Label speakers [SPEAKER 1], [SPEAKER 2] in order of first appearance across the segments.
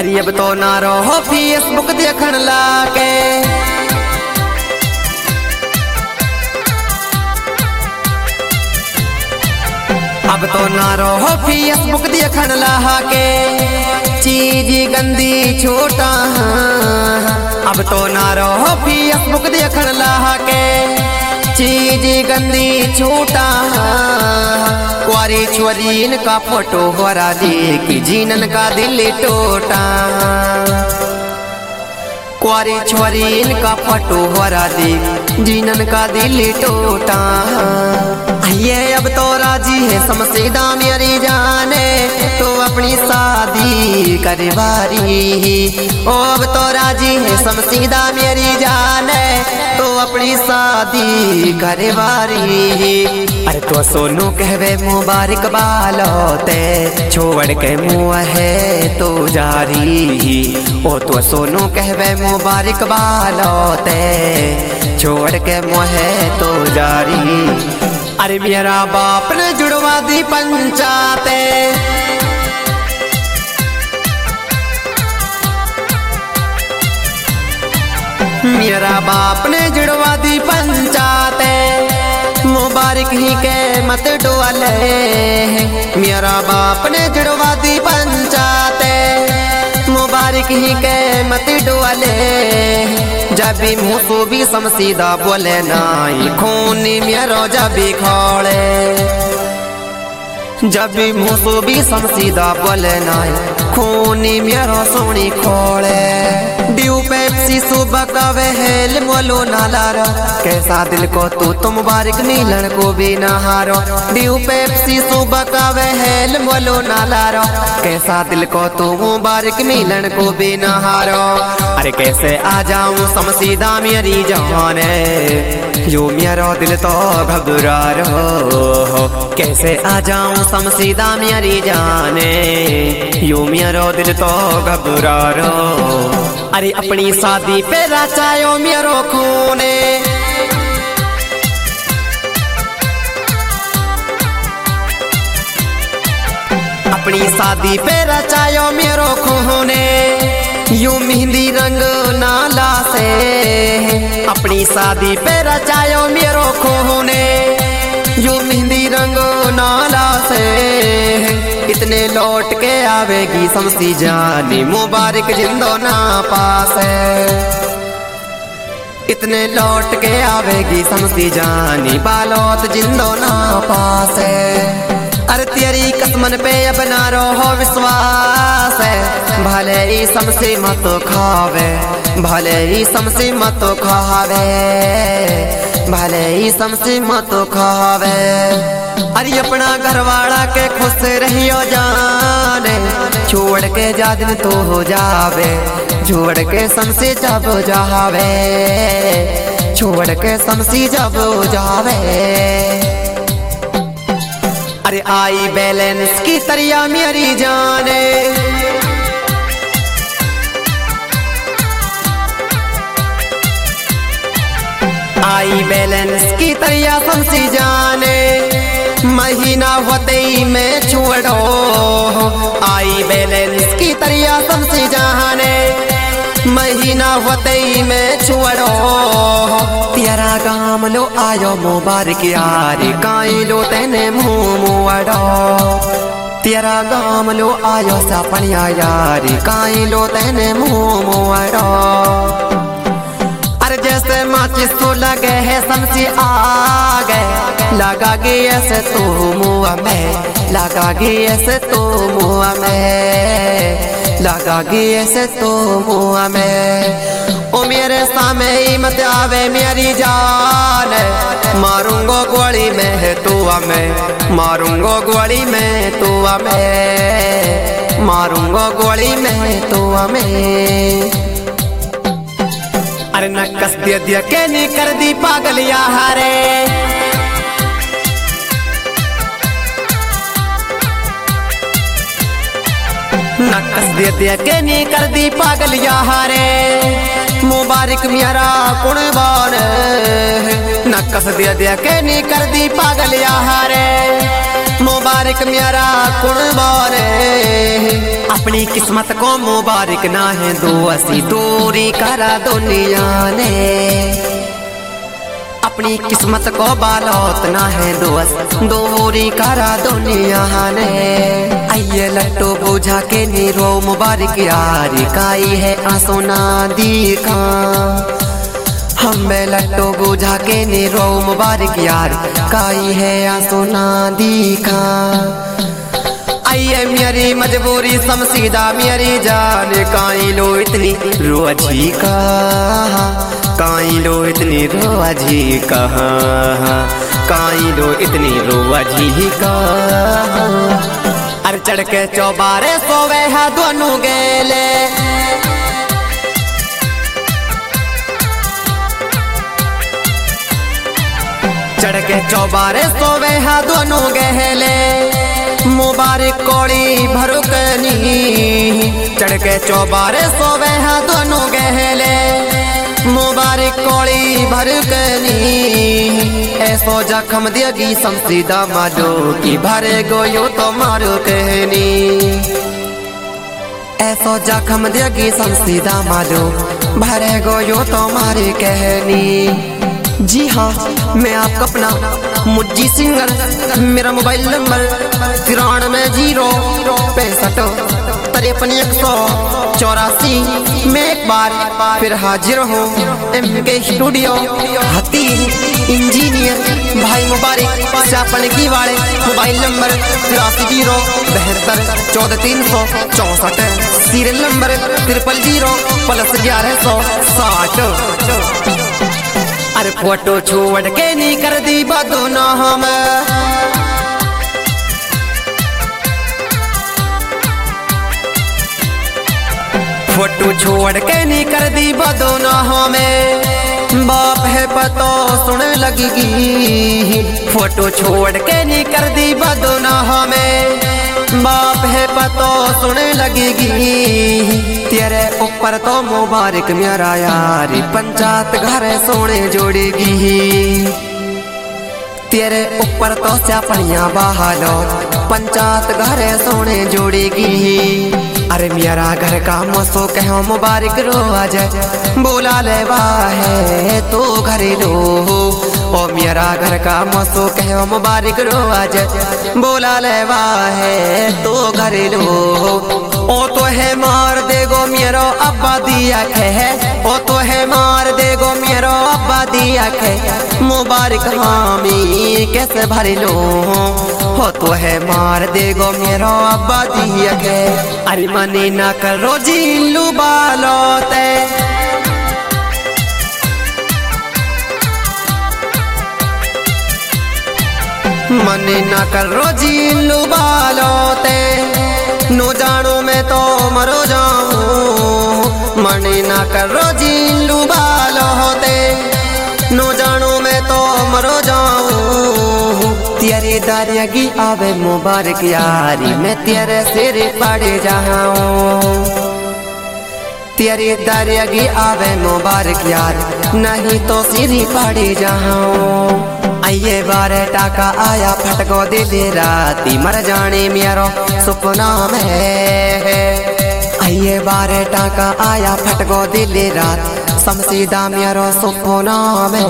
[SPEAKER 1] अरे अब तो ना रहो फेसबुक देखन लाके, अब तो ना रहो फेसबुक देखन लाके, चीज गंदी छोटा। अब तो ना रहो फेसबुक देखन लाके, चीज गंदी छोटा। कुआरी छोरीन का फोटो होरा देख जीनन का दिल टोटा। कुआरी छोरीन का फोटो होरा देख जीनन का दिल टोटा। ये अब तो राजी है समसीदा मेरी जाने, तो अपनी शादी करवारी। ओ अब तो राजी है समसीदा मेरी जाने, तो अपनी शादी करवारी। अरे तो सोनू कहवे मुबारक बालोते, छोड़ के मुँह है तो जारी। ओ तो सोनू कहवे मुबारक बालोते, छोड़ के मुँह है तो जारी। अरे मेरा बाप ने जुड़वा दी पंचायते, मेरा बाप ने जुड़वा दी पंचायते, मुबारक ही के मत डोले। मेरा बाप ने जुड़वा दी पंचायते, मुबारक ही के मत डोले। जब भी मुँह भी समसीदा बोले नाई खूनी मेरो जब भी खोले। जब भी मुँह भी समसीदा बोले नाई खूनी मेरो सोनी खोले। ड्यू पेप्सी सुबह का वहल मोलो नालारो, कैसा दिल को तू मुबारक नीलन को भी ना हारो। ड्यू पेप्सी सुबह का वहल मोलो नालारो, कैसा दिल को तू मुबारक नीलन को भी ना हारो। अरे कैसे आ जाऊं समसीदा मेरी जाने, यो मेरा दिल तो घबरा रहो। कैसे आ जाऊं समसीदा मेरी जाने, यो मेरा दिल तो घबरा रहो। अरे अपनी शादी पे रचायो मेरो खूने, अपनी शादी पे रचायो मेरो खूने। यूं मेहंदी रंग नाला से, अपनी शादी पे रचायो मेरो खूने। यूं मेहंदी रंग नाला से, इतने लौट के आवेगी समसी जानी मुबारक जिंदो ना पास है। इतने लौट के आवेगी समसी जानी बालोत जिंदो ना पास है। अरे तेरी कसमन पे अब ना रहो विश्वास है, भले ही समसी मत खावे, भले ही समसी मत खावे, भले ही समसी मत खावे। अरे अपना घरवाला के खुश रहियो जाने, छोड़ के जा दिन तो हो जावे, छोड़ के समसी जब जावे, छोड़ के समसी जब जावे। अरे आई बैलेंस की तरिया मेरी जाने, आई बैलेंस की तरिया समसी जाने। महीना होते ही मैं छोड़ो, आई बैलेंस की तरिया समसी जाने। महीना होते ही मैं छोड़ो, तेरा काम लो आयो मुबारक यारी, काई लो तेने मुँह मुआड़ो। तेरा गाम लो आयो सपनिया यारी, काई लो तेने मुँह मुआड़ो। अरे जैसे माचिस तो लगे है समसी आ गए, लगा गे ऐसे तो मुँह में, लगा गे ऐसे तो मुँह में, लगा गे ऐसे तो मुँह में। ओ मेरे सामने ही मत आवे मेरी जान, मारूंगो गोली में है तू हमें, मारूंगो गोली में तू हमें, मारूंगो गोली में तू हमें। अरे नक्कस दे दिया के नी कर दी पागल यारे, नक्कस दे दिया के नी कर दी पागल यारे। मुबारक मेरा कुर्बान, नक्कस दे दिया के नी कर दी पागल यारे। मुबारक मेरा कुर्बाने अपनी किस्मत को मुबारक ना है दो असी दूरी करा दुनिया ने अपनी किस्मत को बालौत ना है दोस्त दूरी करा दुनिया ने आइए लट्टू बुझा के नीरो मुबारक यार काई है आंसू ना दिखा हमें लट्टू बुझा के नीरो मुबारक यार काई है आंसू ना दिखा आइए मेरी मजबूरी समसीदा मेरी जान काई लो इतनी रोजी का काई लो इतनी रोजी कहाँ काई लो इतनी रोजी का अर चढ़ के चौबारे सोवे है दोनों गेले चढ़ के चौबारे सोवे है दोनों गहले मुबारक कोड़ी भरुकनी चढ़ के चौबारे सोवे है दोनों गहले मुबारक कोड़ी भरुकनी ऐसो जख्म देगी समसीदा मारो की भरे गोयो तो मारो कहनी ऐसो जख्म देगी समसीदा मारो भरे गोयो तो मारे कहनी जी हाँ मैं आपका अपना मुज्जी सिंगर मेरा मोबाइल नंबर 93 मैं एक बार फिर हाजिर हूँ MK स्टूडियो हाथी इंजीनियर भाई मुबारक चापन की वाले मोबाइल नंबर 83 सीरियल नंबर 000+1160 अरे फोटो छोड़ के नहीं कर दी बदो ना हम फोटो छोड़ के नहीं कर दी बदो ना हमें बाप है पतो सुन लगेगी फोटो छोड़ के नहीं कर दी बदो ना हमें बाप है पतो सुन लगेगी तेरे ऊपर तो मुबारक मेरा यार पंचायत घर सोने जोड़ेगी तेरे ऊपर तो चापड़ियाँ बहालो पंचायत घर सोने जोड़ेगी अरे मेरा घर का मसो कहो मुबारक रो आज बोला ले है तो घरेलू ओ मेरा घर का मसो कहो मुबारक रो आज बोला ले है तो घरेलू ओ तो है मार देगो मेरो अब्बा दिया है ओ तो है मार देगो मेरो अब्बा दिया है मुबारक हामी कैसे भर लो हो तो है मार देगो मेरो अब्बा दिया है अरे मनी ना करो जिल्लू बालोते मनी ना करो जिल्लू बालोते नो जानो मैं तो मरो जाऊं मनी ना करो जिल्लू बालो होते नो जानो मैं तो मरो जाऊं तेरे दारियागी आवे मुबारक यारी मैं तेरे सिर पड़े जाऊं तेरे दारियागी आवे मुबारक यार नहीं तो सिर पड़े जाऊं आइए बारे टाका आया फटको दिल राती मर जाने मेरो सपना में आइए बारे टाका आया फटको दिल रात समसीदा मेरो सपना में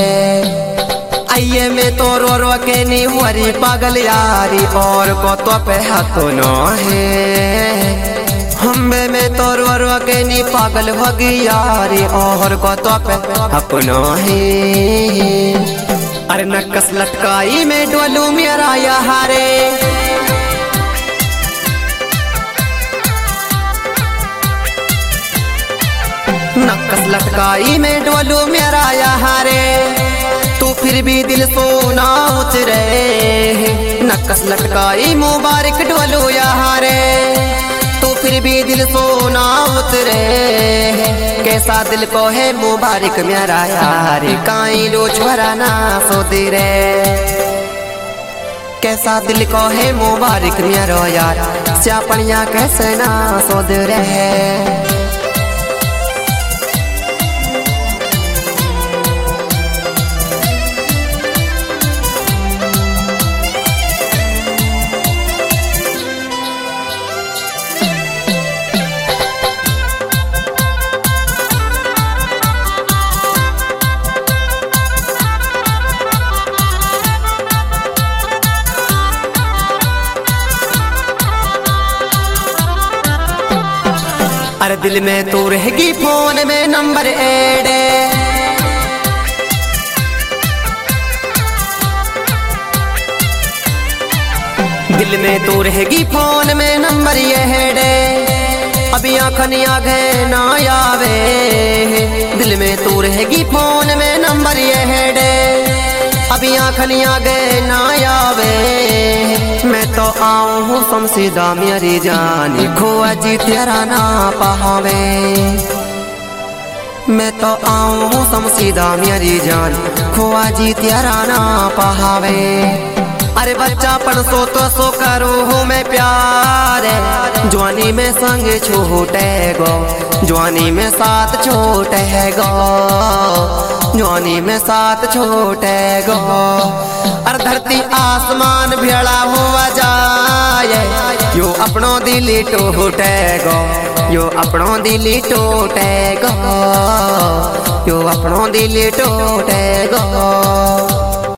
[SPEAKER 1] आइए मैं तो रो के नहीं हुरी पागल यारी और को तो पे हाथ न है हमें में तो रो के नहीं पागल होगी यारी और को तो पे हक न है अरे नक्कस लटकाई में डोलू मेरा यारे नक्कस लटकाई में डोलू मेरा यारे तू फिर भी दिल सोना उतरे नक्कस लटकाई मुबारक डोलू यारे तू फिर भी दिल सोना उतरे कैसा दिल को है मुबारक मेरा यार काई लो छोरा ना सो रे कैसा दिल को है मुबारक मेरा यार स्यापनिया कैसे ना सो रे अरे दिल में तू रहेगी फोन में नंबर ऐड, दिल में तू रहेगी फोन में नंबर ये है, अभी आँखन आगे ना आवे। दिल में तू रहेगी फोन में नंबर ये है, अभी आँखन आगे ना आवे। मैं तो आऊँ हूँ समसीदा मेरी जानी, खोआ जी तेरा ना पावे। मैं तो आऊँ हूँ समसीदा मेरी जान, खोआ जी तेरा ना पावे। अरे बच्चापन सो तो सो करो हूँ मैं प्यार, जवानी में संग छूटे गो, जवानी में साथ छूटे गो, जवानी में साथ छूटे गो। अरे धरती आसमान भेड़ा हुआ जाए, यो अपनो दिल टूटे गो, यो अपनो दिल टूटे गो, यो अपनो दिल टूटे गो।